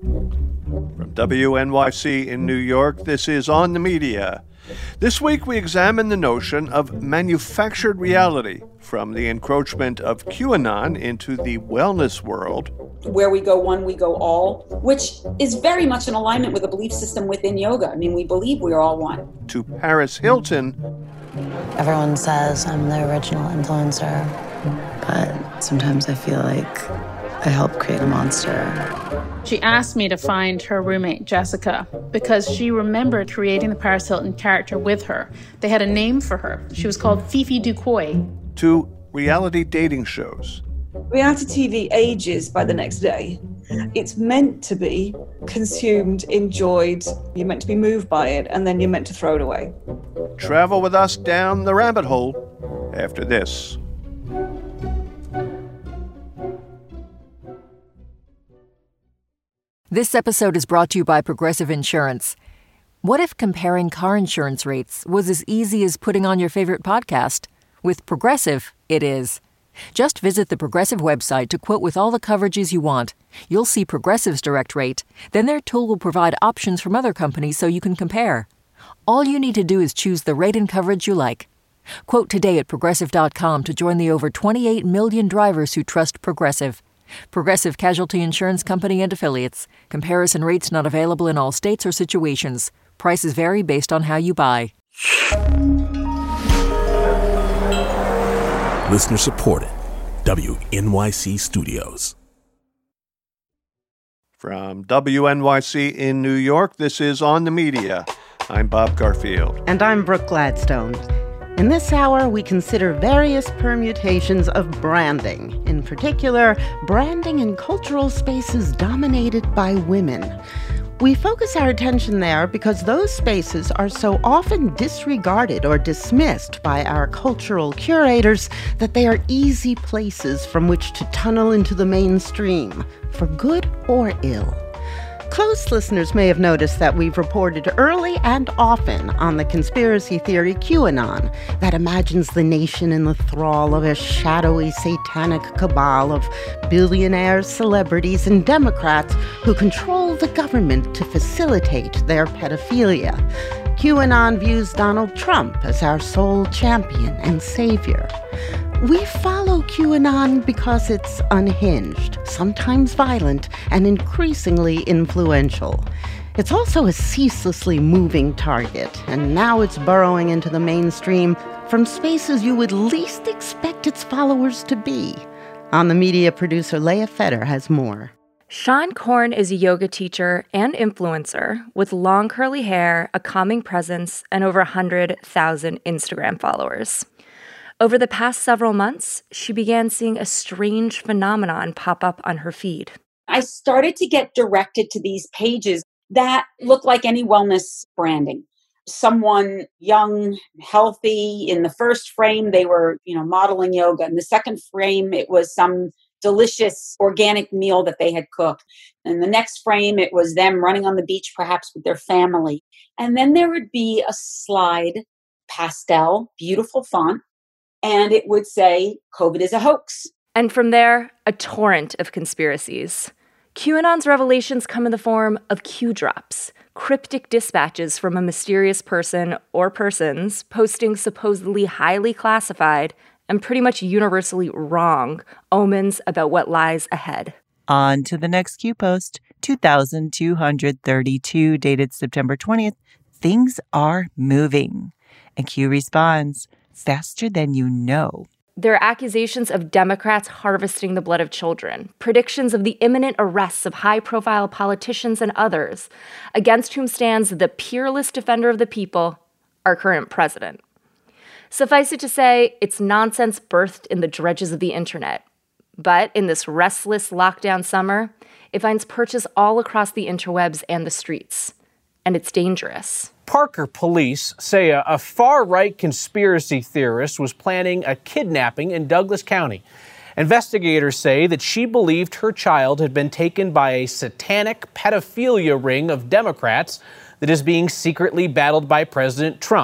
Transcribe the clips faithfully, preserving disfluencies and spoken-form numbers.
From W N Y C in New York, this is On the Media. This week we examine the notion of manufactured reality, from the encroachment of QAnon into the wellness world. Where we go one, we go all, which is very much in alignment with a belief system within yoga. I mean, we believe we are all one. To Paris Hilton. Everyone says I'm the original influencer, but sometimes I feel like I helped create a monster. She asked me to find her roommate, Jessica, because she remembered creating the Paris Hilton character with her. They had a name for her. She was called Fifi Ducoy. To reality dating shows. Reality T V ages by the next day. It's meant to be consumed, enjoyed, you're meant to be moved by it, and then you're meant to throw it away. Travel with us down the rabbit hole after this. This episode is brought to you by Progressive Insurance. What if comparing car insurance rates was as easy as putting on your favorite podcast? With Progressive, it is. Just visit the Progressive website to quote with all the coverages you want. You'll see Progressive's direct rate. Then their tool will provide options from other companies so you can compare. All you need to do is choose the rate and coverage you like. Quote today at Progressive dot com to join the over twenty-eight million drivers who trust Progressive. Progressive Casualty Insurance Company and Affiliates. Comparison rates not available in all states or situations. Prices vary based on how you buy. Listener supported. W N Y C Studios. From W N Y C in New York, this is On the Media. I'm Bob Garfield. And I'm Brooke Gladstone. In this hour, we consider various permutations of branding. In particular, branding in cultural spaces dominated by women. We focus our attention there because those spaces are so often disregarded or dismissed by our cultural curators that they are easy places from which to tunnel into the mainstream, for good or ill. Close listeners may have noticed that we've reported early and often on the conspiracy theory QAnon that imagines the nation in the thrall of a shadowy satanic cabal of billionaires, celebrities, and Democrats who control the government to facilitate their pedophilia. QAnon views Donald Trump as our sole champion and savior. We follow QAnon because it's unhinged, sometimes violent, and increasingly influential. It's also a ceaselessly moving target, and now it's burrowing into the mainstream from spaces you would least expect its followers to be. On the Media, producer Leah Feder has more. Seane Corn is a yoga teacher and influencer with long curly hair, a calming presence, and over one hundred thousand Instagram followers. Over the past several months, she began seeing a strange phenomenon pop up on her feed. I started to get directed to these pages that look like any wellness branding. Someone young, healthy. In the first frame, they were, you know, modeling yoga. In the second frame, it was some delicious organic meal that they had cooked. In the next frame, it was them running on the beach, perhaps with their family. And then there would be a slide, pastel, beautiful font, and it would say, COVID is a hoax. And from there, a torrent of conspiracies. QAnon's revelations come in the form of Q drops, cryptic dispatches from a mysterious person or persons posting supposedly highly classified and pretty much universally wrong omens about what lies ahead. On to the next Q post, two thousand two hundred thirty-two, dated September twentieth. Things are moving. And Q responds, faster than you know. There are accusations of Democrats harvesting the blood of children, predictions of the imminent arrests of high-profile politicians and others, against whom stands the peerless defender of the people, our current president. Suffice it to say, it's nonsense birthed in the dredges of the internet. But in this restless lockdown summer, it finds purchase all across the interwebs and the streets. And it's dangerous. Parker police say a, a far-right conspiracy theorist was planning a kidnapping in Douglas County. Investigators say that she believed her child had been taken by a satanic pedophilia ring of Democrats that is being secretly battled by President Trump.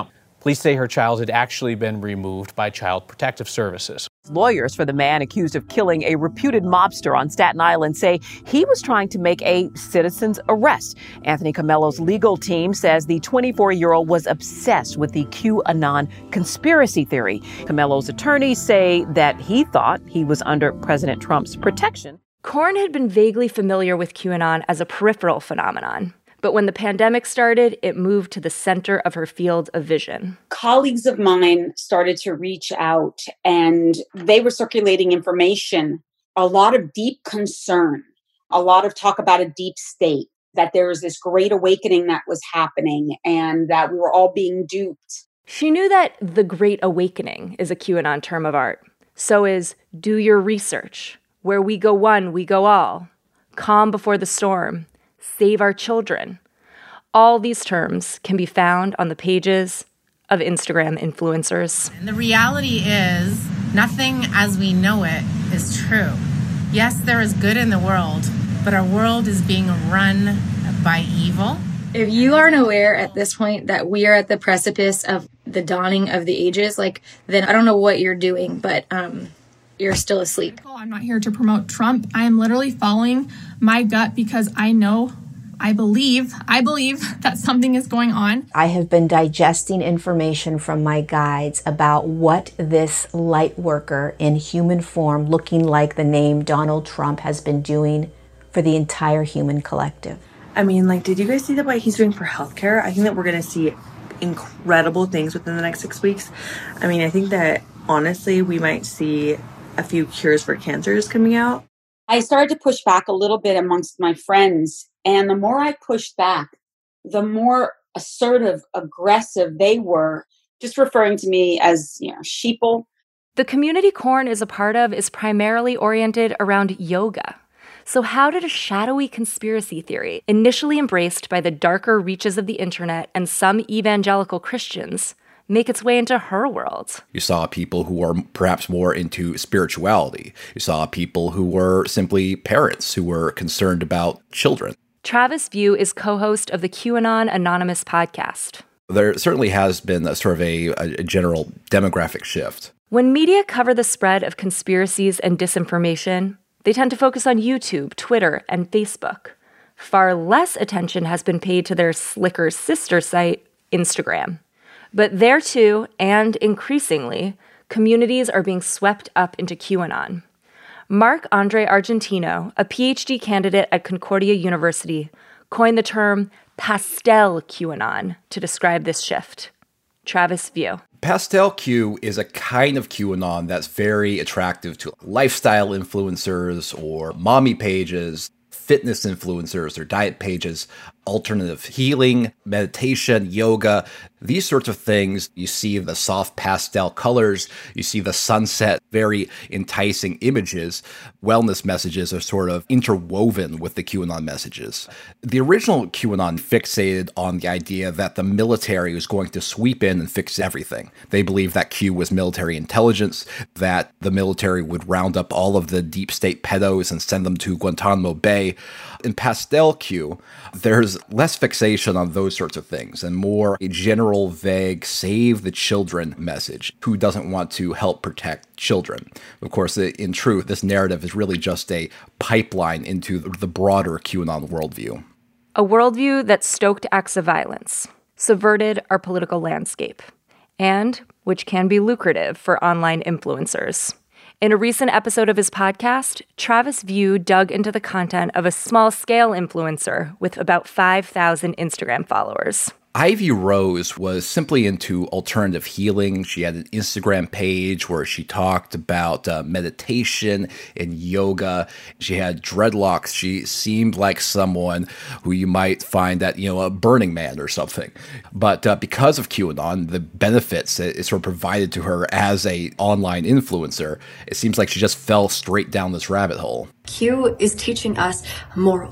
Police say her child had actually been removed by Child Protective Services. Lawyers for the man accused of killing a reputed mobster on Staten Island say he was trying to make a citizen's arrest. Anthony Comello's legal team says the twenty-four-year-old was obsessed with the QAnon conspiracy theory. Comello's attorneys say that he thought he was under President Trump's protection. Corn had been vaguely familiar with QAnon as a peripheral phenomenon. But when the pandemic started, it moved to the center of her field of vision. Colleagues of mine started to reach out, and they were circulating information, a lot of deep concern, a lot of talk about a deep state, that there was this great awakening that was happening and that we were all being duped. She knew that the Great Awakening is a QAnon term of art. So is do your research. Where we go one, we go all. Calm before the storm. Save our children. All these terms can be found on the pages of Instagram influencers. And the reality is, nothing as we know it is true. Yes, there is good in the world, but our world is being run by evil. If you aren't aware at this point that we are at the precipice of the dawning of the ages, like, then I don't know what you're doing, but um, you're still asleep. I'm not here to promote Trump. I am literally following my gut because I know, I believe, I believe that something is going on. I have been digesting information from my guides about what this light worker in human form, looking like the name Donald Trump, has been doing for the entire human collective. I mean, like, did you guys see that what he's doing for healthcare? I think that we're going to see incredible things within the next six weeks. I mean, I think that, honestly, we might see a few cures for cancers coming out. I started to push back a little bit amongst my friends. And the more I pushed back, the more assertive, aggressive they were, just referring to me as, you know, sheeple. The community Corn is a part of is primarily oriented around yoga. So how did a shadowy conspiracy theory, initially embraced by the darker reaches of the internet and some evangelical Christians, make its way into her world? You saw people who were perhaps more into spirituality. You saw people who were simply parents who were concerned about children. Travis View is co-host of the QAnon Anonymous podcast. There certainly has been a sort of a, a general demographic shift. When media cover the spread of conspiracies and disinformation, they tend to focus on YouTube, Twitter, and Facebook. Far less attention has been paid to their slicker sister site, Instagram. But there too, and increasingly, communities are being swept up into QAnon. Marc-Andre Argentino, a P H D candidate at Concordia University, coined the term pastel QAnon to describe this shift. Travis View. Pastel Q is a kind of QAnon that's very attractive to lifestyle influencers or mommy pages, fitness influencers or diet pages, alternative healing, meditation, yoga, these sorts of things. You see the soft pastel colors, you see the sunset, very enticing images. Wellness messages are sort of interwoven with the QAnon messages. The original QAnon fixated on the idea that the military was going to sweep in and fix everything. They believed that Q was military intelligence, that the military would round up all of the deep state pedos and send them to Guantanamo Bay. In Pastel Q, there's less fixation on those sorts of things and more a general, vague, save the children message. Who doesn't want to help protect children? Of course, in truth, this narrative is really just a pipeline into the broader QAnon worldview. A worldview that stoked acts of violence, subverted our political landscape, and which can be lucrative for online influencers. In a recent episode of his podcast, Travis View dug into the content of a small-scale influencer with about five thousand Instagram followers. Ivy Rose was simply into alternative healing. She had an Instagram page where she talked about uh, meditation and yoga. She had dreadlocks. She seemed like someone who you might find at, you know, a Burning Man or something. But uh, because of QAnon, the benefits that it sort of provided to her as a online influencer, it seems like she just fell straight down this rabbit hole. Q is teaching us morals.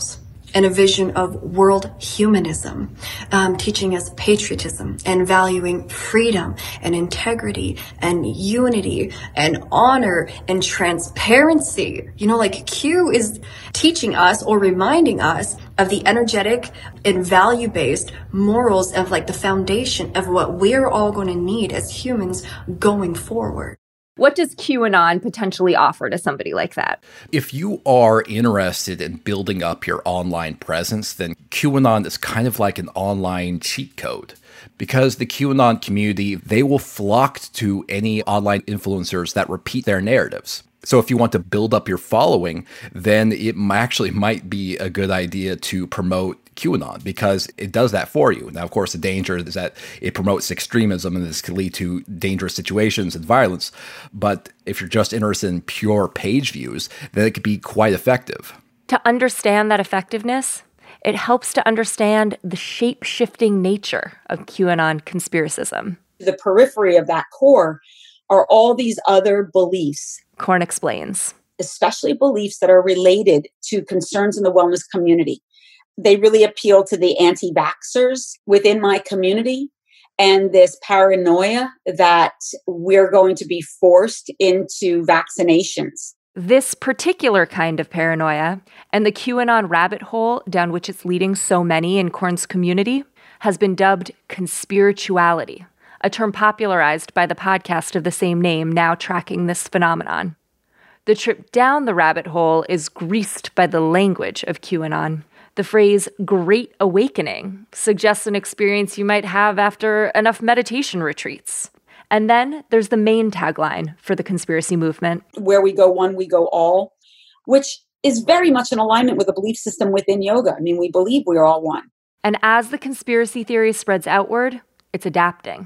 and a vision of world humanism, um, teaching us patriotism and valuing freedom and integrity and unity and honor and transparency. You know, like Q is teaching us or reminding us of the energetic and value-based morals of like the foundation of what we're all going to need as humans going forward. What does QAnon potentially offer to somebody like that? If you are interested in building up your online presence, then QAnon is kind of like an online cheat code. Because the QAnon community, they will flock to any online influencers that repeat their narratives. So if you want to build up your following, then it actually might be a good idea to promote QAnon because it does that for you. Now, of course, the danger is that it promotes extremism and this can lead to dangerous situations and violence. But if you're just interested in pure page views, then it could be quite effective. To understand that effectiveness, it helps to understand the shape-shifting nature of QAnon conspiracism. The periphery of that core are all these other beliefs. Korn explains. Especially beliefs that are related to concerns in the wellness community. They really appeal to the anti-vaxxers within my community and this paranoia that we're going to be forced into vaccinations. This particular kind of paranoia and the QAnon rabbit hole down which it's leading so many in Korn's community has been dubbed conspirituality, a term popularized by the podcast of the same name now tracking this phenomenon. The trip down the rabbit hole is greased by the language of QAnon. The phrase Great Awakening suggests an experience you might have after enough meditation retreats. And then there's the main tagline for the conspiracy movement. Where we go one, we go all, which is very much in alignment with the belief system within yoga. I mean, we believe we are all one. And as the conspiracy theory spreads outward, it's adapting.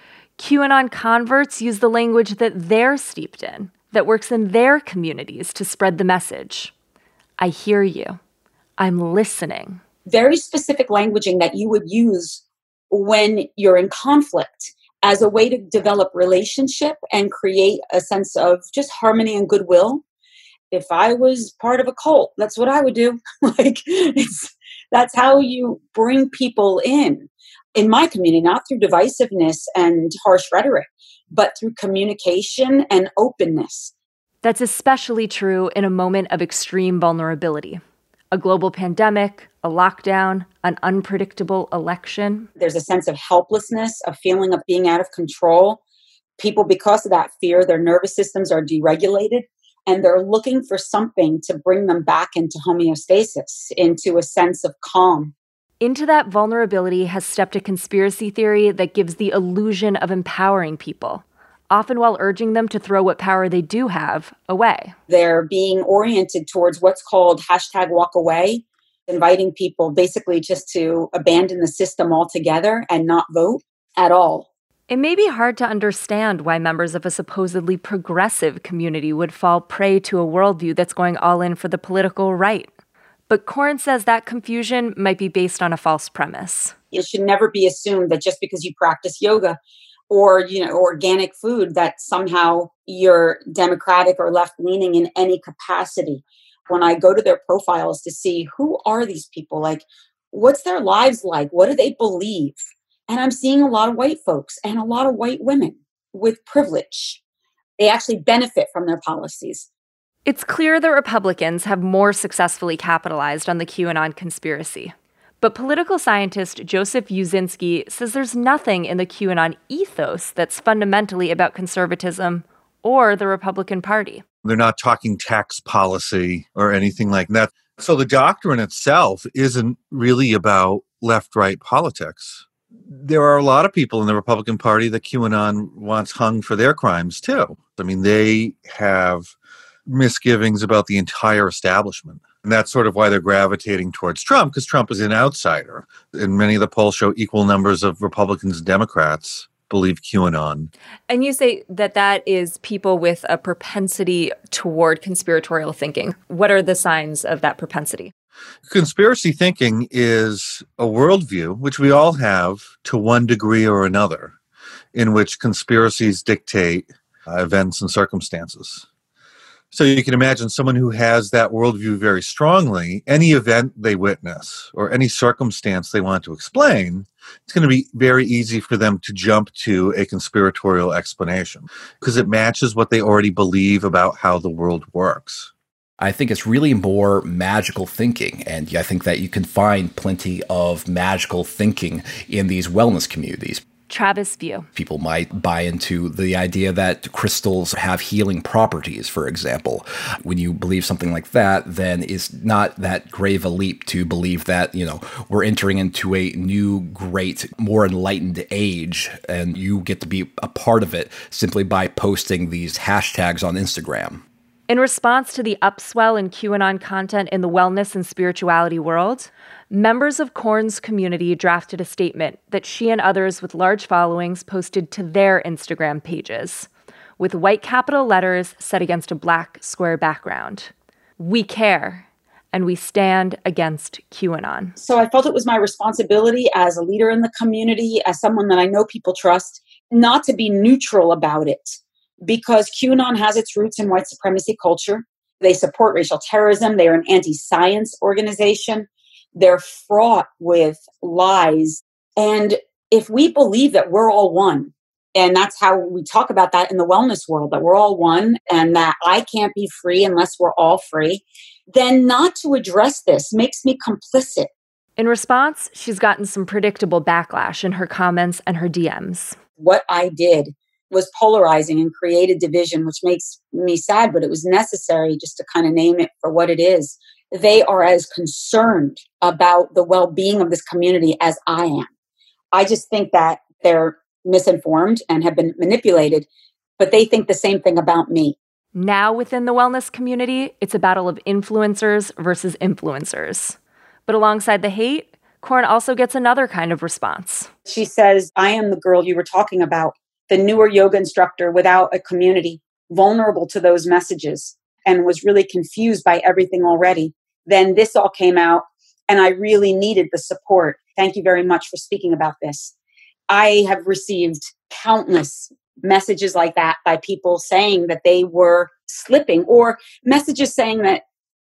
QAnon converts use the language that they're steeped in, that works in their communities to spread the message. I hear you. I'm listening. Very specific languaging that you would use when you're in conflict as a way to develop relationship and create a sense of just harmony and goodwill. If I was part of a cult, that's what I would do. like it's, that's how you bring people in. In my community, not through divisiveness and harsh rhetoric, but through communication and openness. That's especially true in a moment of extreme vulnerability. A global pandemic, a lockdown, an unpredictable election. There's a sense of helplessness, a feeling of being out of control. People, because of that fear, their nervous systems are deregulated, and they're looking for something to bring them back into homeostasis, into a sense of calm. Into that vulnerability has stepped a conspiracy theory that gives the illusion of empowering people, often while urging them to throw what power they do have away. They're being oriented towards what's called hashtag walk away, inviting people basically just to abandon the system altogether and not vote at all. It may be hard to understand why members of a supposedly progressive community would fall prey to a worldview that's going all in for the political right. But Korn says that confusion might be based on a false premise. It should never be assumed that just because you practice yoga or, you know, organic food, that somehow you're democratic or left-leaning in any capacity. When I go to their profiles to see who are these people, like, what's their lives like? What do they believe? And I'm seeing a lot of white folks and a lot of white women with privilege. They actually benefit from their policies. It's clear the Republicans have more successfully capitalized on the QAnon conspiracy. But political scientist Joseph Uszynski says there's nothing in the QAnon ethos that's fundamentally about conservatism or the Republican Party. They're not talking tax policy or anything like that. So the doctrine itself isn't really about left-right politics. There are a lot of people in the Republican Party that QAnon wants hung for their crimes, too. I mean, they have misgivings about the entire establishment. And that's sort of why they're gravitating towards Trump, because Trump is an outsider. And many of the polls show equal numbers of Republicans and Democrats believe QAnon. And you say that that is people with a propensity toward conspiratorial thinking. What are the signs of that propensity? Conspiracy thinking is a worldview, which we all have to one degree or another, in which conspiracies dictate uh, events and circumstances. So you can imagine someone who has that worldview very strongly, any event they witness or any circumstance they want to explain, it's going to be very easy for them to jump to a conspiratorial explanation because it matches what they already believe about how the world works. I think it's really more magical thinking, and I think that you can find plenty of magical thinking in these wellness communities. Travis View. People might buy into the idea that crystals have healing properties, for example. When you believe something like that, then it's not that grave a leap to believe that, you know, we're entering into a new, great, more enlightened age, and you get to be a part of it simply by posting these hashtags on Instagram. In response to the upswell in QAnon content in the wellness and spirituality world, members of Korn's community drafted a statement that she and others with large followings posted to their Instagram pages, with white capital letters set against a black square background. We care, and we stand against QAnon. So I felt it was my responsibility as a leader in the community, as someone that I know people trust, not to be neutral about it. Because QAnon has its roots in white supremacy culture. They support racial terrorism. They are an anti-science organization. They're fraught with lies. And if we believe that we're all one, and that's how we talk about that in the wellness world, that we're all one and that I can't be free unless we're all free, then not to address this makes me complicit. In response, she's gotten some predictable backlash in her comments and her D Ms. What I did was polarizing and created division, which makes me sad, but it was necessary just to kind of name it for what it is. They are as concerned about the well-being of this community as I am. I just think that they're misinformed and have been manipulated, but they think the same thing about me. Now within the wellness community, it's a battle of influencers versus influencers. But alongside the hate, Korn also gets another kind of response. She says, I am the girl you were talking about, the newer yoga instructor without a community, vulnerable to those messages, and was really confused by everything already. Then this all came out, and I really needed the support. Thank you very much for speaking about this. I have received countless messages like that by people saying that they were slipping, or messages saying that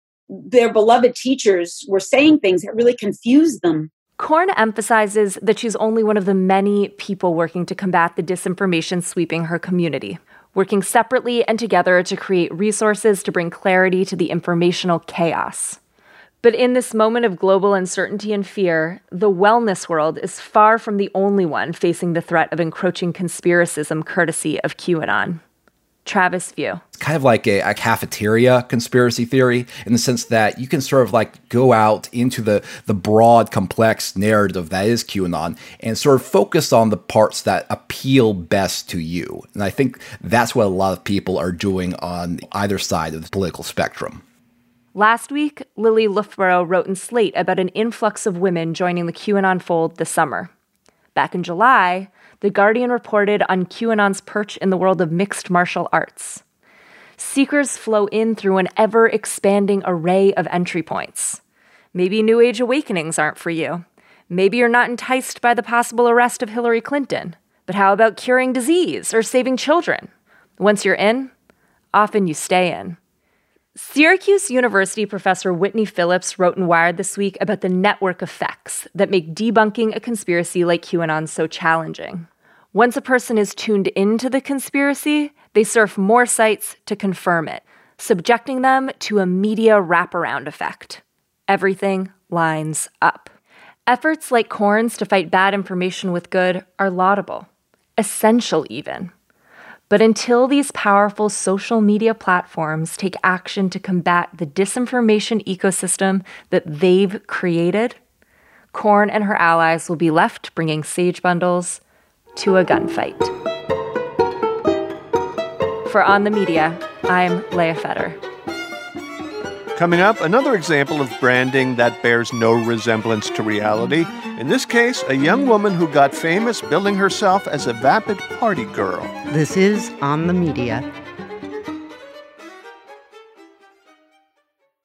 their beloved teachers were saying things that really confused them. Korn emphasizes that she's only one of the many people working to combat the disinformation sweeping her community, working separately and together to create resources to bring clarity to the informational chaos. But in this moment of global uncertainty and fear, the wellness world is far from the only one facing the threat of encroaching conspiracism courtesy of QAnon. Travis View. It's kind of like a, a cafeteria conspiracy theory in the sense that you can sort of like go out into the, the broad, complex narrative that is QAnon and sort of focus on the parts that appeal best to you. And I think that's what a lot of people are doing on either side of the political spectrum. Last week, Lily Loughborough wrote in Slate about an influx of women joining the QAnon fold this summer. Back in July, The Guardian reported on QAnon's perch in the world of mixed martial arts. Seekers flow in through an ever-expanding array of entry points. Maybe New Age awakenings aren't for you. Maybe you're not enticed by the possible arrest of Hillary Clinton. But how about curing disease or saving children? Once you're in, often you stay in. Syracuse University professor Whitney Phillips wrote in Wired this week about the network effects that make debunking a conspiracy like QAnon so challenging. Once a person is tuned into the conspiracy, they surf more sites to confirm it, subjecting them to a media wraparound effect. Everything lines up. Efforts like Korn's to fight bad information with good are laudable, essential even. But until these powerful social media platforms take action to combat the disinformation ecosystem that they've created, Korn and her allies will be left bringing sage bundles to a gunfight. For On the Media, I'm Leah Fetter. Coming up, another example of branding that bears no resemblance to reality. In this case, a young woman who got famous billing herself as a vapid party girl. This is On the Media.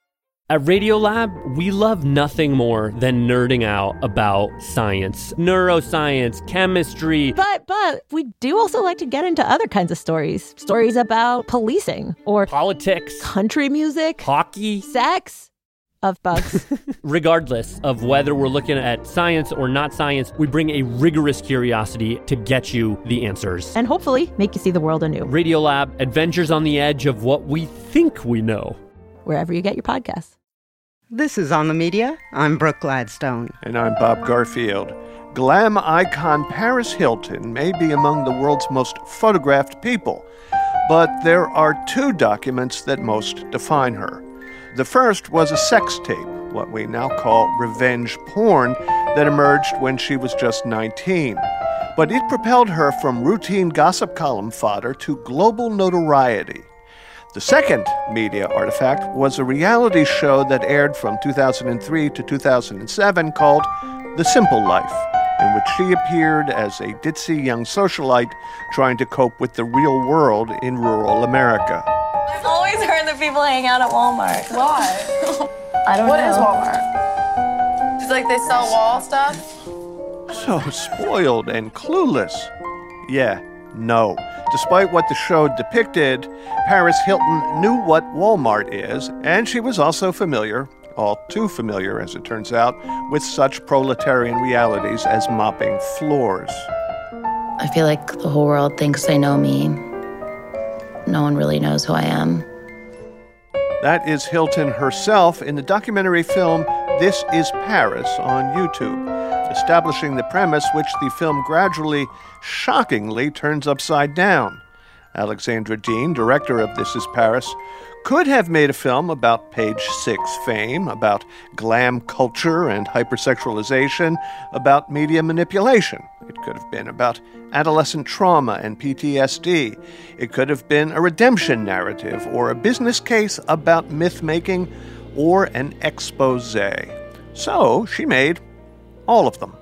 At Radiolab, we love nothing more than nerding out about science, neuroscience, chemistry. But but we do also like to get into other kinds of stories. Stories about policing or politics, country music, hockey, sex, of bugs. Regardless of whether we're looking at science or not science, we bring a rigorous curiosity to get you the answers. And hopefully make you see the world anew. Radiolab, adventures on the edge of what we think we know. Wherever you get your podcasts. This is On the Media. I'm Brooke Gladstone. And I'm Bob Garfield. Glam icon Paris Hilton may be among the world's most photographed people, but there are two documents that most define her. The first was a sex tape, what we now call revenge porn, that emerged when she was just nineteen. But it propelled her from routine gossip column fodder to global notoriety. The second media artifact was a reality show that aired from two thousand three to two thousand seven called The Simple Life, in which she appeared as a ditzy young socialite trying to cope with the real world in rural America. I've always heard that people hang out at Walmart. Why? I don't What know. is Walmart? It's like they sell wall stuff? So spoiled and clueless. Yeah, no. Despite what the show depicted, Paris Hilton knew what Walmart is, and she was also familiar, all too familiar as it turns out, with such proletarian realities as mopping floors. I feel like the whole world thinks they know me. No one really knows who I am. That is Hilton herself in the documentary film This Is Paris on YouTube, establishing the premise which the film gradually, shockingly turns upside down. Alexandra Dean, director of This Is Paris, could have made a film about Page Six fame, about glam culture and hypersexualization, about media manipulation. It could have been about adolescent trauma and P T S D. It could have been a redemption narrative or a business case about myth-making or an expose. So she made all of them.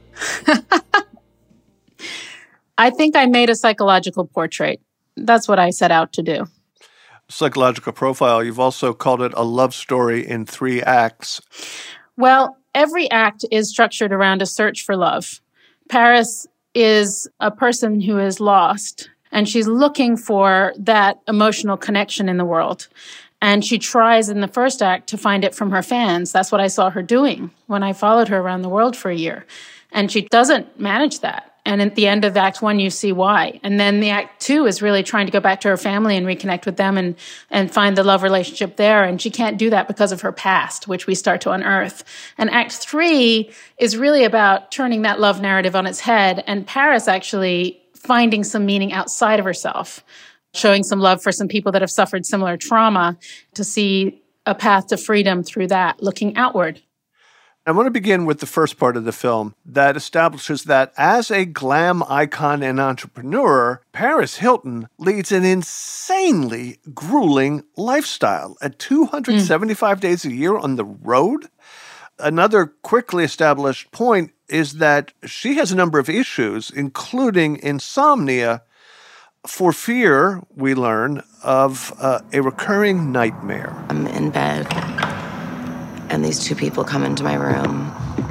I think I made a psychological portrait. That's what I set out to do. Psychological profile. You've also called it a love story in three acts. Well, every act is structured around a search for love. Paris is a person who is lost, and she's looking for that emotional connection in the world. And she tries in the first act to find it from her fans. That's what I saw her doing when I followed her around the world for a year. And she doesn't manage that. And at the end of Act One, you see why. And then the Act Two is really trying to go back to her family and reconnect with them and, and find the love relationship there. And she can't do that because of her past, which we start to unearth. And Act Three is really about turning that love narrative on its head, and Paris actually finding some meaning outside of herself, showing some love for some people that have suffered similar trauma, to see a path to freedom through that, looking outward. I want to begin with the first part of the film that establishes that as a glam icon and entrepreneur, Paris Hilton leads an insanely grueling lifestyle at two hundred seventy-five mm. days a year on the road. Another quickly established point is that she has a number of issues, including insomnia, for fear, we learn, of uh, a recurring nightmare. I'm in bed, and these two people come into my room.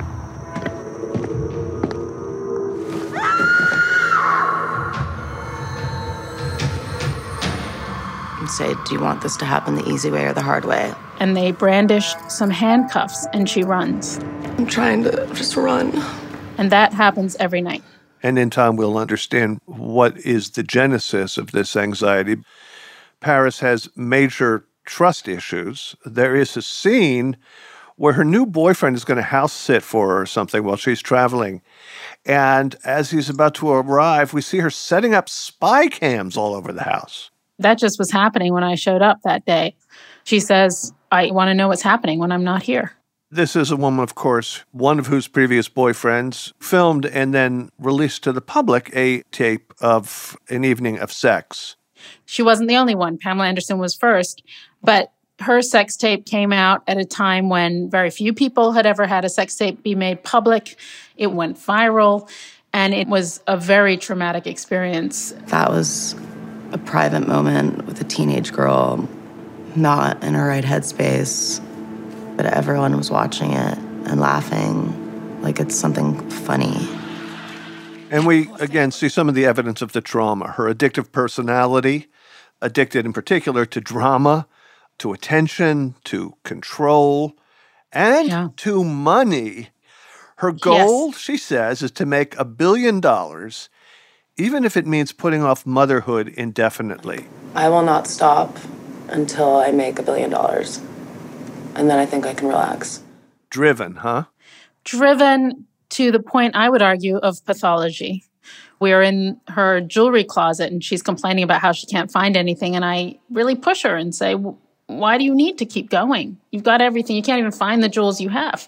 And say, do you want this to happen the easy way or the hard way? And they brandish some handcuffs, and she runs. I'm trying to just run. And that happens every night. And in time, we'll understand what is the genesis of this anxiety. Paris has major trust issues. There is a scene where her new boyfriend is going to house sit for her or something while she's traveling. And as he's about to arrive, we see her setting up spy cams all over the house. That just was happening when I showed up that day. She says, I want to know what's happening when I'm not here. This is a woman, of course, one of whose previous boyfriends filmed and then released to the public a tape of an evening of sex. She wasn't the only one. Pamela Anderson was first, but her sex tape came out at a time when very few people had ever had a sex tape be made public. It went viral, and it was a very traumatic experience. That was a private moment with a teenage girl, not in her right headspace, that everyone was watching it and laughing like it's something funny. And we, again, see some of the evidence of the trauma. Her addictive personality, addicted in particular to drama, to attention, to control, and yeah. to money. Her goal, yes. she says, is to make a billion dollars, even if it means putting off motherhood indefinitely. I will not stop until I make a billion dollars. And then I think I can relax. Driven, huh? Driven to the point, I would argue, of pathology. We are in her jewelry closet and she's complaining about how she can't find anything. And I really push her and say, why do you need to keep going? You've got everything. You can't even find the jewels you have.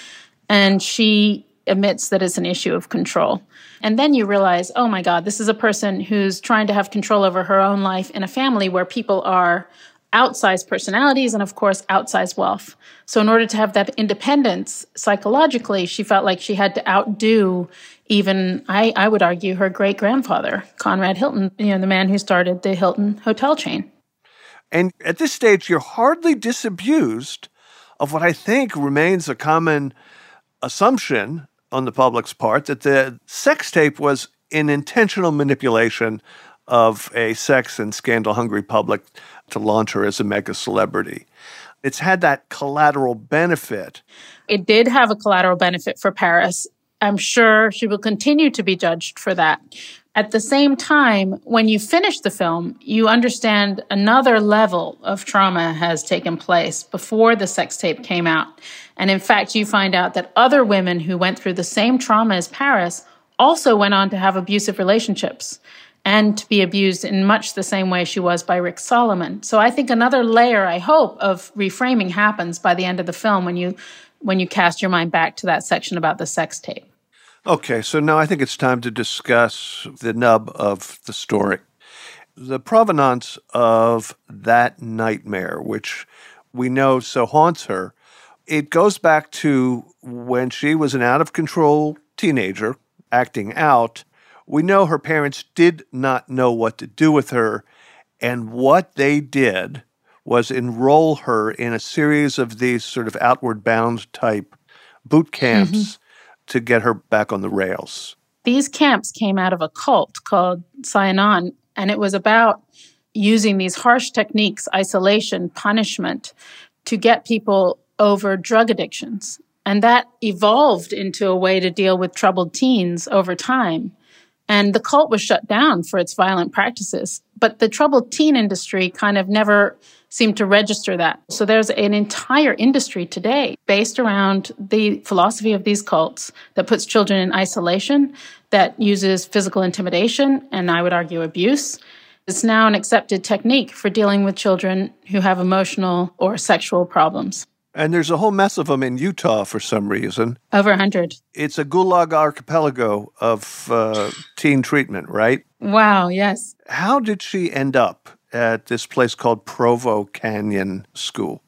And she admits that it's an issue of control. And then you realize, oh my God, this is a person who's trying to have control over her own life in a family where people are outsized personalities and, of course, outsized wealth. So in order to have that independence, psychologically, she felt like she had to outdo even, I, I would argue, her great-grandfather, Conrad Hilton, you know, the man who started the Hilton hotel chain. And at this stage, you're hardly disabused of what I think remains a common assumption on the public's part, that the sex tape was an intentional manipulation of a sex and scandal-hungry public to launch her as a mega celebrity. It's had that collateral benefit. It did have a collateral benefit for Paris. I'm sure she will continue to be judged for that. At the same time, when you finish the film, you understand another level of trauma has taken place before the sex tape came out. And in fact, you find out that other women who went through the same trauma as Paris also went on to have abusive relationships and to be abused in much the same way she was by Rick Solomon. So I think another layer, I hope, of reframing happens by the end of the film when you when you cast your mind back to that section about the sex tape. Okay, so now I think it's time to discuss the nub of the story. The provenance of that nightmare, which we know so haunts her, it goes back to when she was an out-of-control teenager acting out. We know her parents did not know what to do with her, and what they did was enroll her in a series of these sort of outward bound type boot camps mm-hmm. to get her back on the rails. These camps came out of a cult called Synanon, and it was about using these harsh techniques, isolation, punishment, to get people over drug addictions. And that evolved into a way to deal with troubled teens over time. And the cult was shut down for its violent practices. But the troubled teen industry kind of never seemed to register that. So there's an entire industry today based around the philosophy of these cults that puts children in isolation, that uses physical intimidation, and I would argue abuse. It's now an accepted technique for dealing with children who have emotional or sexual problems. And there's a whole mess of them in Utah for some reason. Over a hundred. It's a gulag archipelago of uh, teen treatment, right? Wow, yes. How did she end up at this place called Provo Canyon School?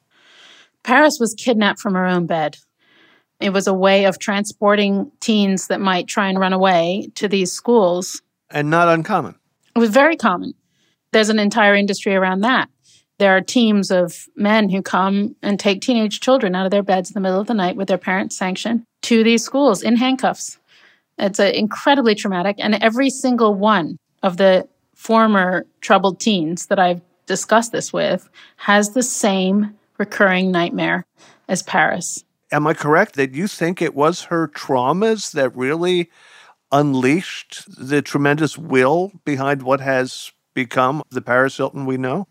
Paris was kidnapped from her own bed. It was a way of transporting teens that might try and run away to these schools. And not uncommon. It was very common. There's an entire industry around that. There are teams of men who come and take teenage children out of their beds in the middle of the night with their parents' sanction to these schools in handcuffs. It's a incredibly traumatic. And every single one of the former troubled teens that I've discussed this with has the same recurring nightmare as Paris. Am I correct that you think it was her traumas that really unleashed the tremendous will behind what has become the Paris Hilton we know?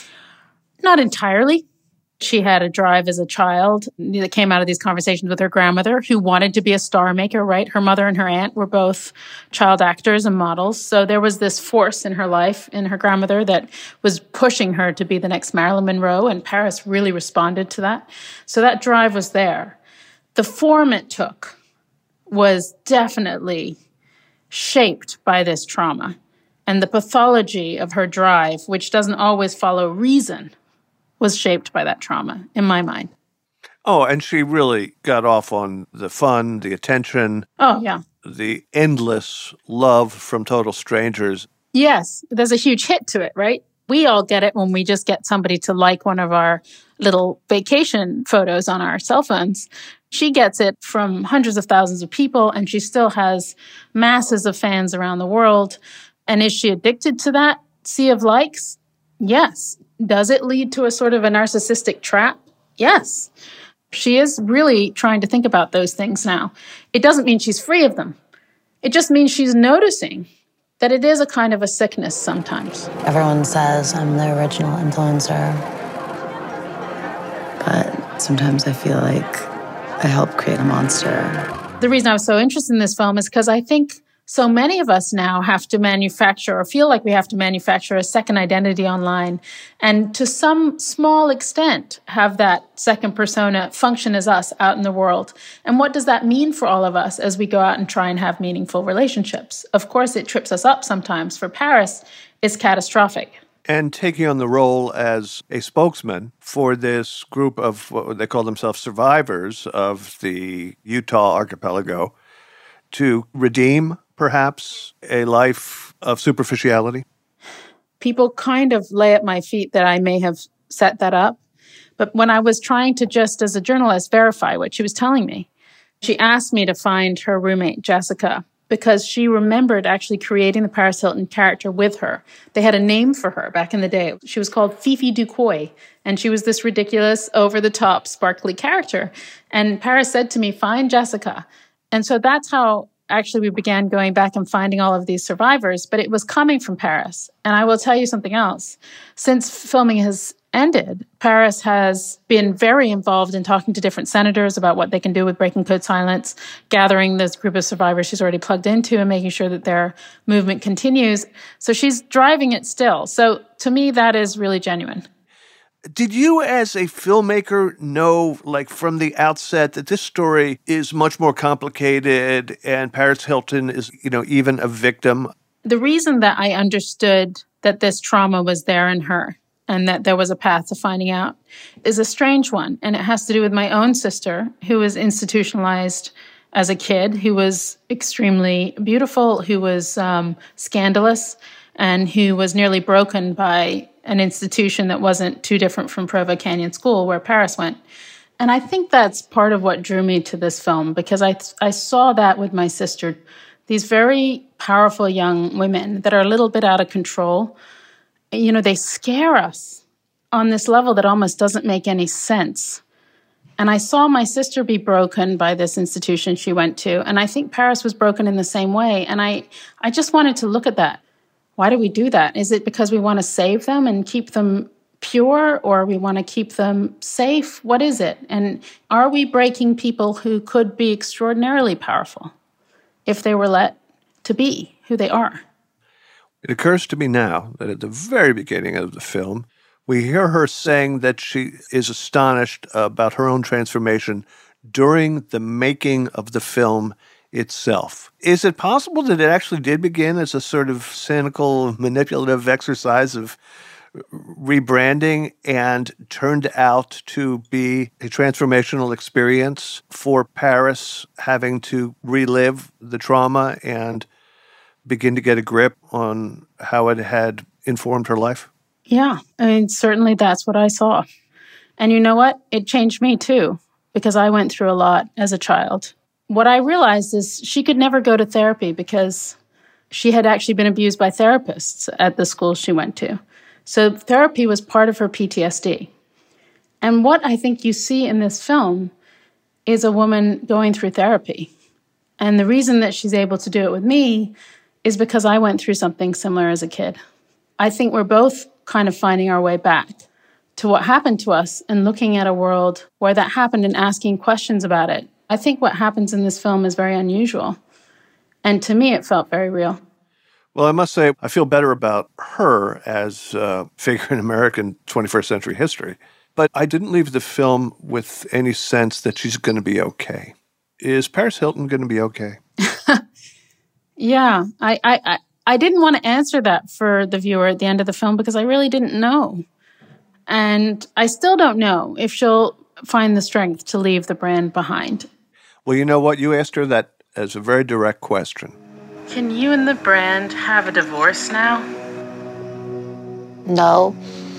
Not entirely. She had a drive as a child that came out of these conversations with her grandmother, who wanted to be a star maker, right? Her mother and her aunt were both child actors and models. So there was this force in her life, in her grandmother, that was pushing her to be the next Marilyn Monroe, and Paris really responded to that. So that drive was there. The form it took was definitely shaped by this trauma. And the pathology of her drive, which doesn't always follow reason, was shaped by that trauma, in my mind. Oh, and she really got off on the fun, the attention. Oh, yeah. The endless love from total strangers. Yes, there's a huge hit to it, right? We all get it when we just get somebody to like one of our little vacation photos on our cell phones. She gets it from hundreds of thousands of people, and she still has masses of fans around the world. And is she addicted to that sea of likes? Yes. Does it lead to a sort of a narcissistic trap? Yes. She is really trying to think about those things now. It doesn't mean she's free of them. It just means she's noticing that it is a kind of a sickness sometimes. Everyone says I'm the original influencer, but sometimes I feel like I help create a monster. The reason I was so interested in this film is because I think so many of us now have to manufacture or feel like we have to manufacture a second identity online, and to some small extent have that second persona function as us out in the world. And what does that mean for all of us as we go out and try and have meaningful relationships? Of course, it trips us up sometimes. For Paris, it's catastrophic. And taking on the role as a spokesman for this group of what they call themselves survivors of the Utah archipelago to redeem perhaps a life of superficiality? People kind of lay at my feet that I may have set that up. But when I was trying to just as a journalist verify what she was telling me, she asked me to find her roommate, Jessica, because she remembered actually creating the Paris Hilton character with her. They had a name for her back in the day. She was called Fifi Ducoy, and she was this ridiculous, over-the-top, sparkly character. And Paris said to me, find Jessica. And so that's how actually we began going back and finding all of these survivors, but it was coming from Paris. And I will tell you something else. Since filming has ended, Paris has been very involved in talking to different senators about what they can do with breaking code silence, gathering this group of survivors she's already plugged into and making sure that their movement continues. So she's driving it still. So to me, that is really genuine. Did you, as a filmmaker, know, like from the outset, that this story is much more complicated and Paris Hilton is, you know, even a victim? The reason that I understood that this trauma was there in her and that there was a path to finding out is a strange one. And it has to do with my own sister, who was institutionalized as a kid, who was extremely beautiful, who was um, scandalous, and who was nearly broken by an institution that wasn't too different from Provo Canyon School, where Paris went. And I think that's part of what drew me to this film, because I I saw that with my sister, these very powerful young women that are a little bit out of control. You know, they scare us on this level that almost doesn't make any sense. And I saw my sister be broken by this institution she went to, and I think Paris was broken in the same way. And I, I just wanted to look at that. Why do we do that? Is it because we want to save them and keep them pure, or we want to keep them safe? What is it? And are we breaking people who could be extraordinarily powerful if they were let to be who they are? It occurs to me now that at the very beginning of the film, we hear her saying that she is astonished about her own transformation during the making of the film itself. Is it possible that it actually did begin as a sort of cynical, manipulative exercise of rebranding and turned out to be a transformational experience for Paris, having to relive the trauma and begin to get a grip on how it had informed her life? Yeah, I mean, certainly that's what I saw. And you know what? It changed me too, because I went through a lot as a child. What I realized is she could never go to therapy because she had actually been abused by therapists at the school she went to. So therapy was part of her P T S D. And what I think you see in this film is a woman going through therapy. And the reason that she's able to do it with me is because I went through something similar as a kid. I think we're both kind of finding our way back to what happened to us and looking at a world where that happened and asking questions about it. I think what happens in this film is very unusual. And to me, it felt very real. Well, I must say, I feel better about her as a figure in American twenty-first century history. But I didn't leave the film with any sense that she's going to be okay. Is Paris Hilton going to be okay? Yeah, I, I, I, I didn't want to answer that for the viewer at the end of the film because I really didn't know. And I still don't know if she'll find the strength to leave the brand behind. Well, you know what? You asked her that as a very direct question. Can you and the brand have a divorce now? No.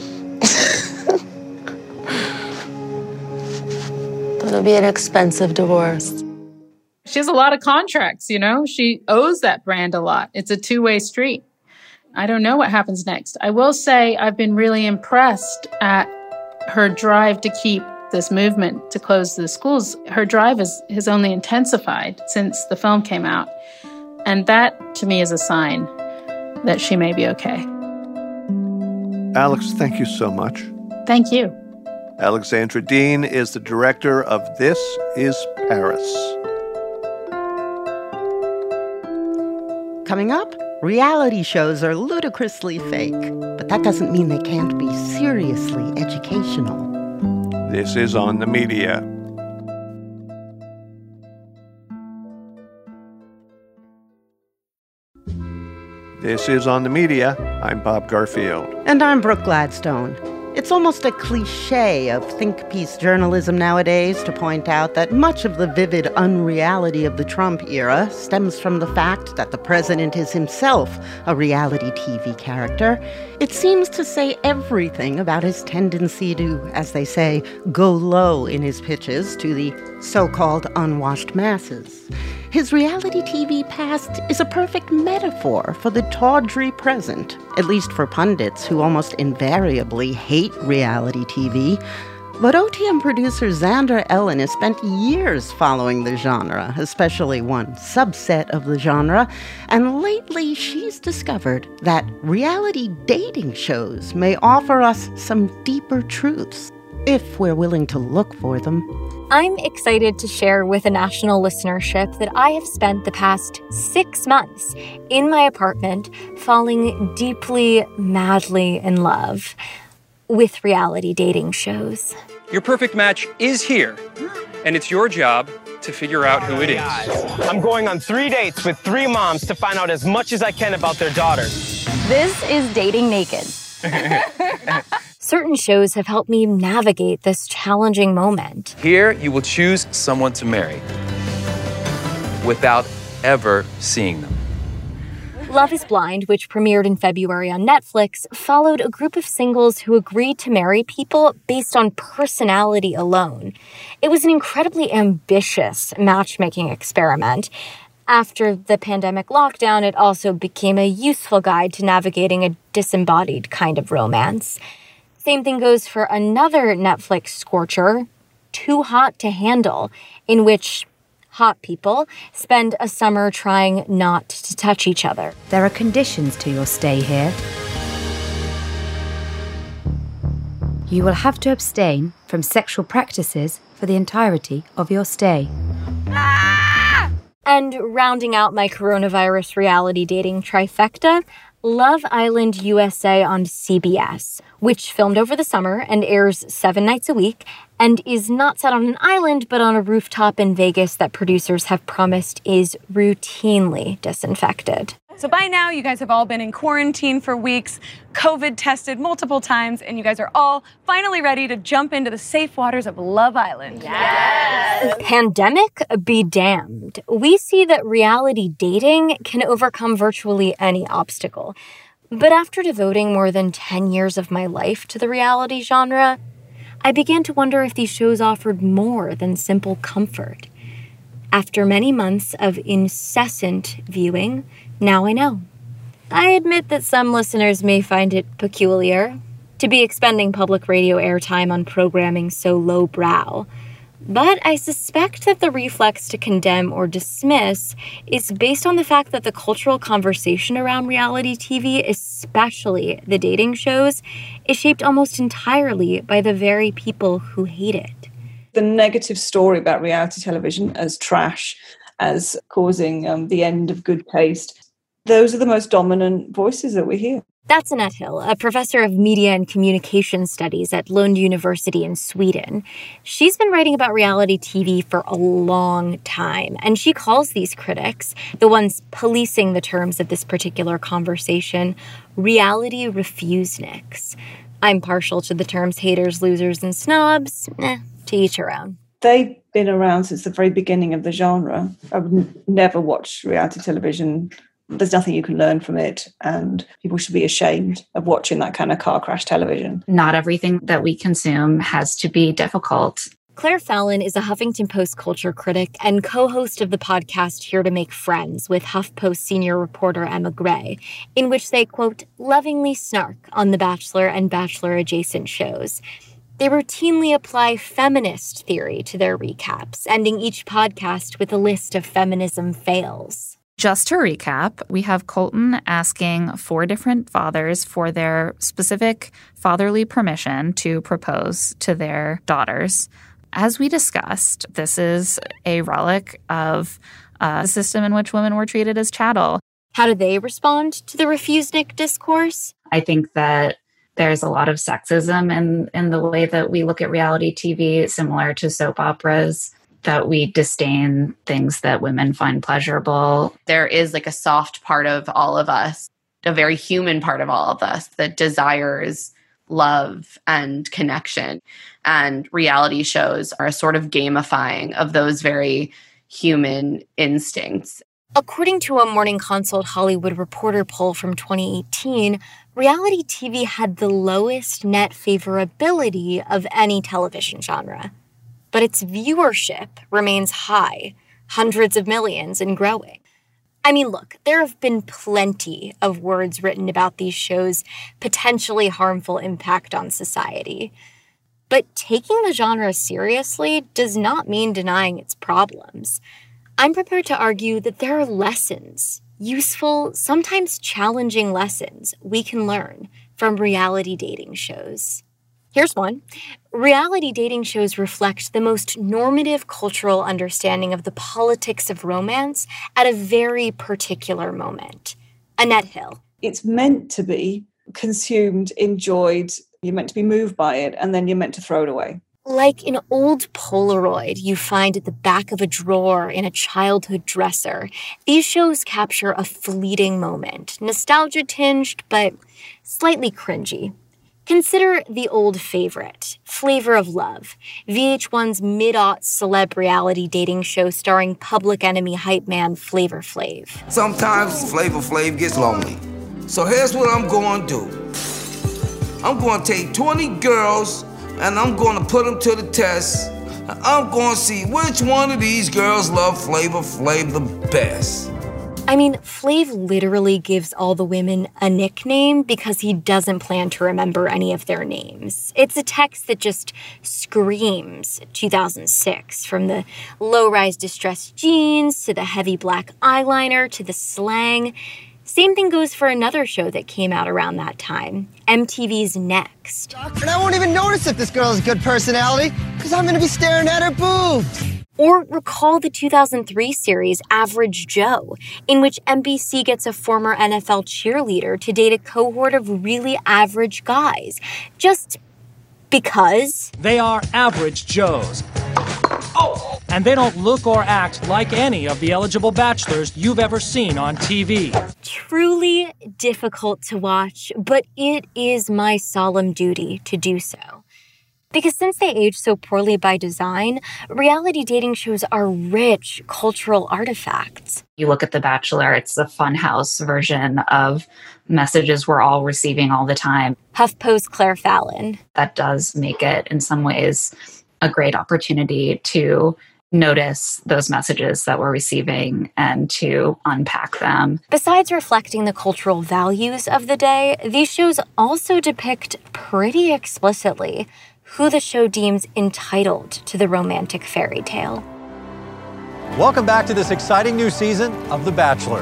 It'll be an expensive divorce. She has a lot of contracts, you know? She owes that brand a lot. It's a two-way street. I don't know what happens next. I will say I've been really impressed at her drive to keep this movement to close the schools. Her drive is, has only intensified since the film came out. And that, to me, is a sign that she may be okay. Alex, thank you so much. Thank you. Alexandra Dean is the director of This Is Paris. Coming up, reality shows are ludicrously fake, but that doesn't mean they can't be seriously educational. This is On the Media. This is On the Media. I'm Bob Garfield. And I'm Brooke Gladstone. It's almost a cliche of think piece journalism nowadays to point out that much of the vivid unreality of the Trump era stems from the fact that the president is himself a reality T V character. It seems to say everything about his tendency to, as they say, go low in his pitches to the so-called unwashed masses. His reality T V past is a perfect metaphor for the tawdry present, at least for pundits who almost invariably hate reality T V. But O T M producer Xandra Ellen has spent years following the genre, especially one subset of the genre, and lately she's discovered that reality dating shows may offer us some deeper truths, if we're willing to look for them. I'm excited to share with a national listenership that I have spent the past six months in my apartment falling deeply, madly in love with reality dating shows. Your perfect match is here, and it's your job to figure out who it is. I'm going on three dates with three moms to find out as much as I can about their daughters. This is Dating Naked. Certain shows have helped me navigate this challenging moment. Here, you will choose someone to marry without ever seeing them. Love is Blind, which premiered in February on Netflix, followed a group of singles who agreed to marry people based on personality alone. It was an incredibly ambitious matchmaking experiment. After the pandemic lockdown, it also became a useful guide to navigating a disembodied kind of romance. Same thing goes for another Netflix scorcher, Too Hot to Handle, in which hot people spend a summer trying not to touch each other. There are conditions to your stay here. You will have to abstain from sexual practices for the entirety of your stay. And rounding out my coronavirus reality dating trifecta, Love Island U S A on C B S, which filmed over the summer and airs seven nights a week, and is not set on an island but on a rooftop in Vegas that producers have promised is routinely disinfected. So by now, you guys have all been in quarantine for weeks, COVID tested multiple times, and you guys are all finally ready to jump into the safe waters of Love Island. Yes! Pandemic be damned. We see that reality dating can overcome virtually any obstacle. But after devoting more than ten years of my life to the reality genre, I began to wonder if these shows offered more than simple comfort. After many months of incessant viewing, now I know. I admit that some listeners may find it peculiar to be expending public radio airtime on programming so lowbrow, but I suspect that the reflex to condemn or dismiss is based on the fact that the cultural conversation around reality T V, especially the dating shows, is shaped almost entirely by the very people who hate it. The negative story about reality television as trash, as causing um, the end of good taste, those are the most dominant voices that we hear. That's Annette Hill, a professor of media and communication studies at Lund University in Sweden. She's been writing about reality T V for a long time, and she calls these critics, the ones policing the terms of this particular conversation, reality refuseniks. I'm partial to the terms haters, losers, and snobs. Eh, to each her own. They've been around since the very beginning of the genre. I would n- never watch reality television there's nothing you can learn from it, and people should be ashamed of watching that kind of car crash television. Not everything that we consume has to be difficult. Claire Fallon is a Huffington Post culture critic and co-host of the podcast Here to Make Friends with HuffPost senior reporter Emma Gray, in which they, quote, lovingly snark on The Bachelor and Bachelor-adjacent shows. They routinely apply feminist theory to their recaps, ending each podcast with a list of feminism fails. Just to recap, we have Colton asking four different fathers for their specific fatherly permission to propose to their daughters. As we discussed, this is a relic of uh, a system in which women were treated as chattel. How do they respond to the refusenick discourse? I think that there's a lot of sexism in, in the way that we look at reality T V, similar to soap operas, that we disdain things that women find pleasurable. There is like a soft part of all of us, a very human part of all of us that desires love and connection. And reality shows are a sort of gamifying of those very human instincts. According to a Morning Consult Hollywood Reporter poll from twenty eighteen, reality T V had the lowest net favorability of any television genre. But its viewership remains high, hundreds of millions and growing. I mean, look, there have been plenty of words written about these shows' potentially harmful impact on society. But taking the genre seriously does not mean denying its problems. I'm prepared to argue that there are lessons, useful, sometimes challenging lessons we can learn from reality dating shows. Here's one. Reality dating shows reflect the most normative cultural understanding of the politics of romance at a very particular moment. Annette Hill. It's meant to be consumed, enjoyed, you're meant to be moved by it, and then you're meant to throw it away. Like an old Polaroid you find at the back of a drawer in a childhood dresser, these shows capture a fleeting moment, nostalgia-tinged but slightly cringy. Consider the old favorite, Flavor of Love, V H one's mid-aughts celeb reality dating show starring Public Enemy hype man Flavor Flav. Sometimes Flavor Flav gets lonely. So here's what I'm going to do. I'm going to take twenty girls and I'm going to put them to the test. I'm going to see which one of these girls love Flavor Flav the best. I mean, Flav literally gives all the women a nickname because he doesn't plan to remember any of their names. It's a text that just screams two thousand six, from the low-rise distressed jeans to the heavy black eyeliner to the slang. Same thing goes for another show that came out around that time, M T V's Next. And I won't even notice if this girl has a good personality because I'm going to be staring at her boobs. Or recall the two thousand three series Average Joe, in which N B C gets a former N F L cheerleader to date a cohort of really average guys. Just because. They are average Joes. Oh! And they don't look or act like any of the eligible bachelors you've ever seen on T V. Truly difficult to watch, but it is my solemn duty to do so. Because since they age so poorly by design, reality dating shows are rich cultural artifacts. You look at The Bachelor, it's the funhouse version of messages we're all receiving all the time. HuffPost Claire Fallon. That does make it, in some ways, a great opportunity to notice those messages that we're receiving and to unpack them. Besides reflecting the cultural values of the day, these shows also depict pretty explicitly who the show deems entitled to the romantic fairy tale. Welcome back to this exciting new season of The Bachelor.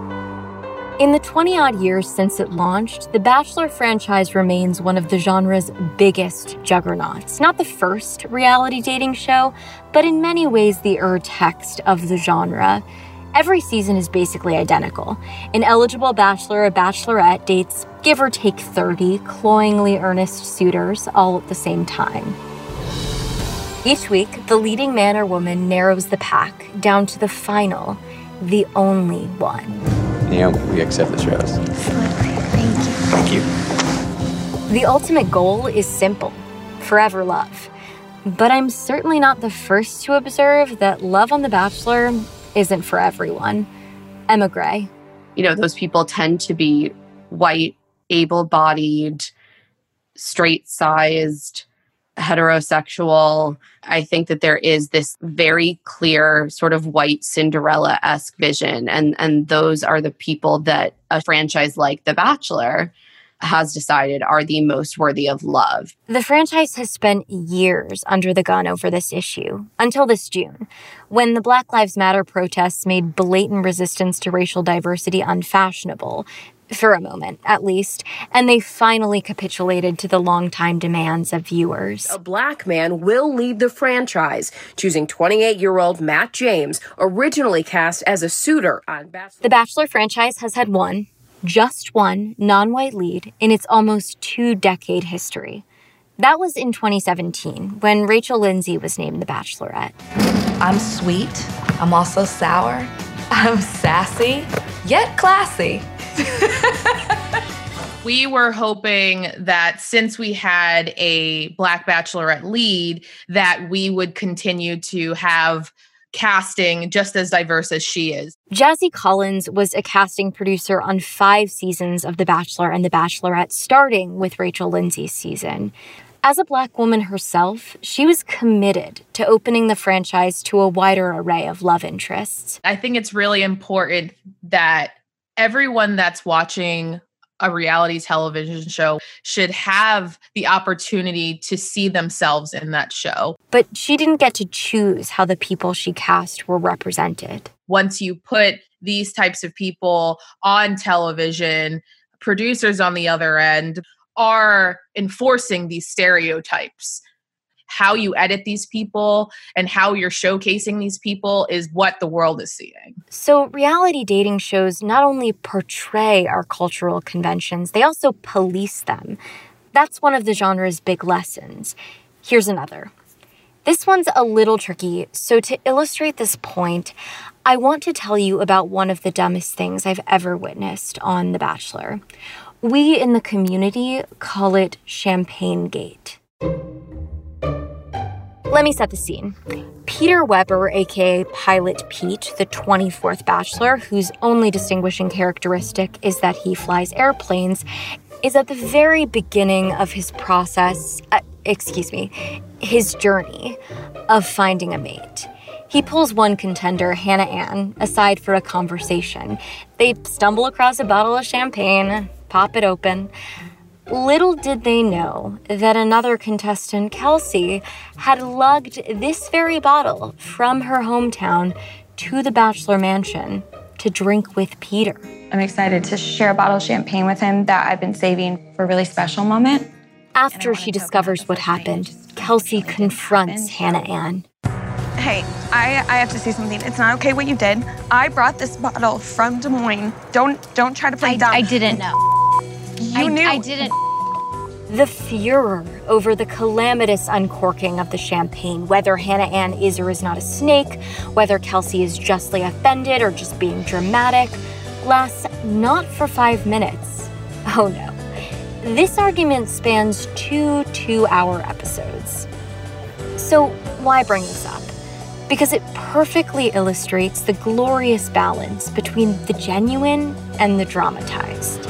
In the twenty-odd years since it launched, the Bachelor franchise remains one of the genre's biggest juggernauts. Not the first reality dating show, but in many ways the ur-text of the genre. Every season is basically identical. An eligible bachelor or bachelorette dates give or take thirty cloyingly earnest suitors all at the same time. Each week, the leading man or woman narrows the pack down to the final, the only one. You know, we accept this rose. Thank you. Thank you. The ultimate goal is simple, forever love. But I'm certainly not the first to observe that love on The Bachelor isn't for everyone. Emma Gray. you know, those people tend to be white, able-bodied, straight-sized, heterosexual. I think that there is this very clear sort of white Cinderella-esque vision. And, and those are the people that a franchise like The Bachelor has decided are the most worthy of love. The franchise has spent years under the gun over this issue, until this June, when the Black Lives Matter protests made blatant resistance to racial diversity unfashionable, for a moment, at least, and they finally capitulated to the longtime demands of viewers. A black man will lead the franchise, choosing twenty-eight-year-old Matt James, originally cast as a suitor on Bachelor. The Bachelor franchise has had one, just one, non-white lead in its almost two-decade history. That was in twenty seventeen, when Rachel Lindsay was named The Bachelorette. I'm sweet. I'm also sour. I'm sassy, yet classy. We were hoping that since we had a Black Bachelorette lead, that we would continue to have casting just as diverse as she is. Jazzy Collins was a casting producer on five seasons of The Bachelor and The Bachelorette, starting with Rachel Lindsay's season. As a Black woman herself, she was committed to opening the franchise to a wider array of love interests. I think it's really important that everyone that's watching a reality television show should have the opportunity to see themselves in that show. But she didn't get to choose how the people she cast were represented. Once you put these types of people on television, producers on the other end are enforcing these stereotypes. How you edit these people and how you're showcasing these people is what the world is seeing. So reality dating shows not only portray our cultural conventions, they also police them. That's one of the genre's big lessons. Here's another. This one's a little tricky, so to illustrate this point, I want to tell you about one of the dumbest things I've ever witnessed on The Bachelor. We in the community call it Champagne Gate. Let me set the scene. Peter Weber, aka Pilot Pete, the twenty-fourth Bachelor, whose only distinguishing characteristic is that he flies airplanes, is at the very beginning of his process, uh, excuse me, his journey of finding a mate. He pulls one contender, Hannah Ann, aside for a conversation. They stumble across a bottle of champagne, pop it open. Little did they know that another contestant, Kelsey, had lugged this very bottle from her hometown to the Bachelor Mansion to drink with Peter. I'm excited to share a bottle of champagne with him that I've been saving for a really special moment. After she discovers what happened, Kelsey confronts Hannah Ann. Hey, I, I have to say something. It's not okay what you did. I brought this bottle from Des Moines. Don't don't try to play I, dumb. I didn't know. You I, knew. I didn't. The furor over the calamitous uncorking of the champagne, whether Hannah Ann is or is not a snake, whether Kelsey is justly offended or just being dramatic, lasts not for five minutes. Oh no. This argument spans two two-hour episodes. So why bring this up? Because it perfectly illustrates the glorious balance between the genuine and the dramatized.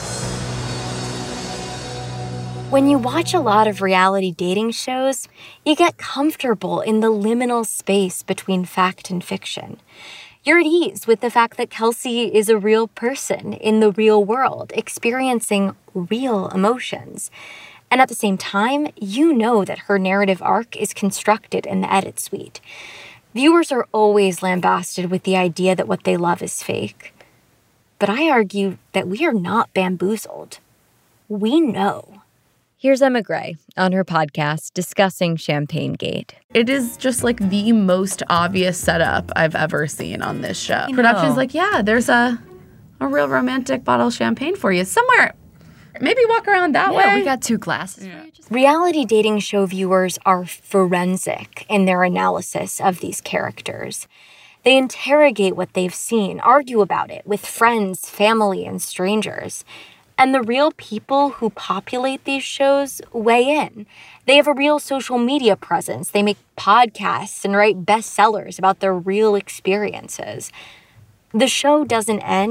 When you watch a lot of reality dating shows, you get comfortable in the liminal space between fact and fiction. You're at ease with the fact that Kelsey is a real person in the real world, experiencing real emotions. And at the same time, you know that her narrative arc is constructed in the edit suite. Viewers are always lambasted with the idea that what they love is fake. But I argue that we are not bamboozled. We know. Here's Emma Gray on her podcast discussing Champagne Gate. It is just like the most obvious setup I've ever seen on this show. I Production's know. like, yeah, there's a a real romantic bottle of champagne for you somewhere. Maybe walk around that Yeah, way. we got two glasses. Yeah. Reality dating show viewers are forensic in their analysis of these characters. They interrogate what they've seen, argue about it with friends, family, and strangers. And the real people who populate these shows weigh in. They have a real social media presence. They make podcasts and write bestsellers about their real experiences. The show doesn't end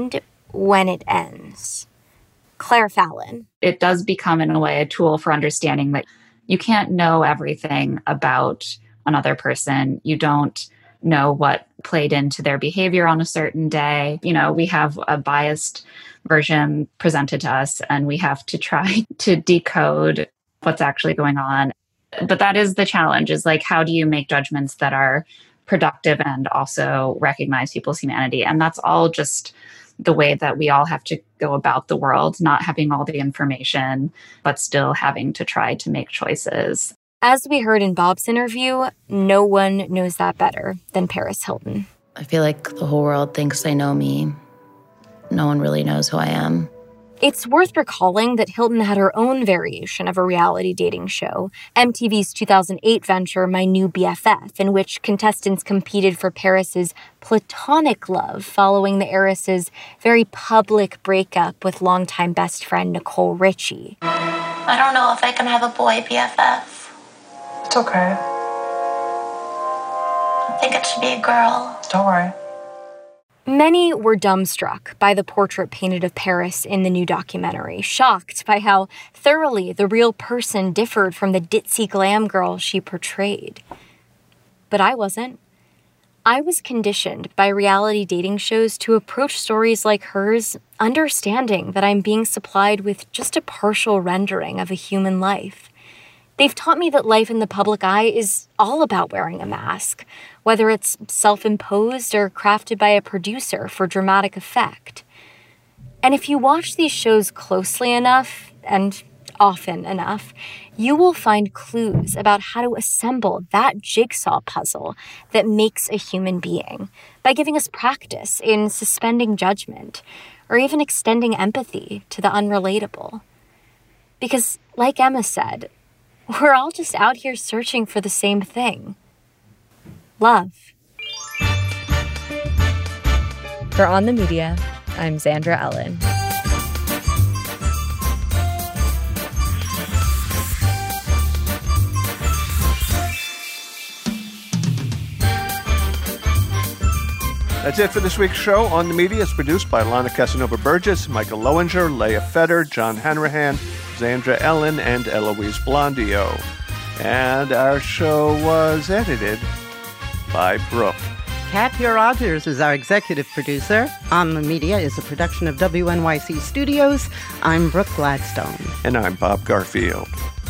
when it ends. Claire Fallon. It does become, in a way, a tool for understanding that you can't know everything about another person. You don't know what played into their behavior on a certain day. You know, we have a biased version presented to us, and we have to try to decode what's actually going on. But that is the challenge, is like, how do you make judgments that are productive and also recognize people's humanity? And that's all just the way that we all have to go about the world, not having all the information, but still having to try to make choices. As we heard in Bob's interview, no one knows that better than Paris Hilton. I feel like the whole world thinks they know me. No one really knows who I am. It's worth recalling that Hilton had her own variation of a reality dating show, M T V's two thousand eight venture My New B F F, in which contestants competed for Paris's platonic love following the heiress's very public breakup with longtime best friend Nicole Richie. I don't know if I can have a boy B F F. It's okay. I think it should be a girl. Don't worry. Many were dumbstruck by the portrait painted of Paris in the new documentary, shocked by how thoroughly the real person differed from the ditzy glam girl she portrayed. But I wasn't. I was conditioned by reality dating shows to approach stories like hers, understanding that I'm being supplied with just a partial rendering of a human life. They've taught me that life in the public eye is all about wearing a mask, whether it's self-imposed or crafted by a producer for dramatic effect. And if you watch these shows closely enough, and often enough, you will find clues about how to assemble that jigsaw puzzle that makes a human being, by giving us practice in suspending judgment, or even extending empathy to the unrelatable. Because, like Emma said, we're all just out here searching for the same thing. Love. For On the Media, I'm Zandra Ellen. That's it for this week's show. On the Media is produced by Lana Casanova-Burgess, Michael Lowinger, Leah Feder, John Hanrahan, Zandra Ellen, and Eloise Blondio. And our show was edited by Brooke. Katya Rogers is our executive producer. On the Media is a production of W N Y C Studios. I'm Brooke Gladstone. And I'm Bob Garfield.